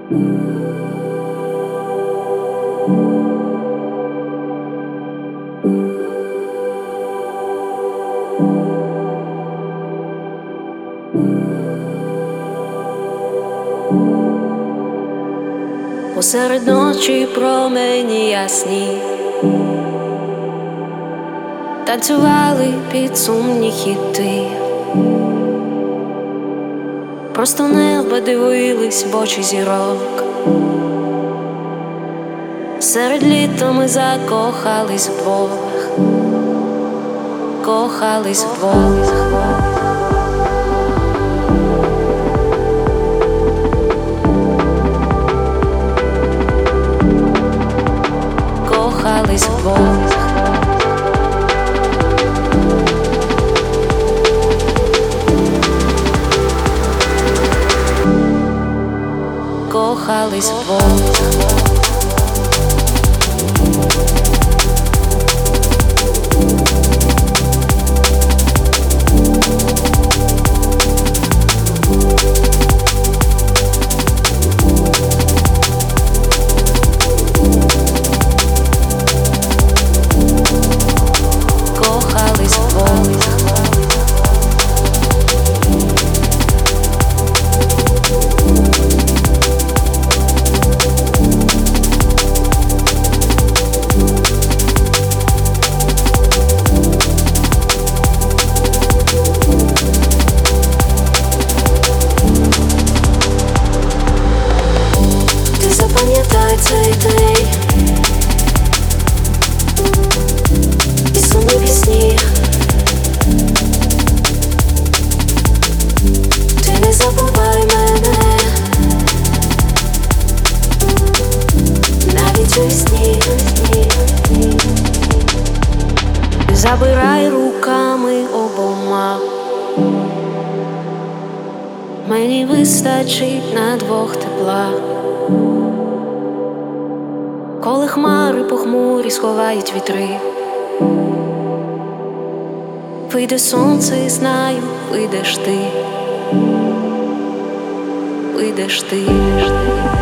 Посеред ночі промені ясні танцювали під сумні хіти, просто небо дивились в очі зірок. Серед літа ми закохались вдвох, кохались вдвох. Кохались вдвох. Кохались вдвох. Запам'ятай цей день і сумні пісні. Ти не забувай мене, навіть у сні. Забирай руками обома, мені вистачить на двох тепла. Коли хмари похмурі сховають вітри, вийде сонце і знаю, вийдеш ти, вийдеш ти.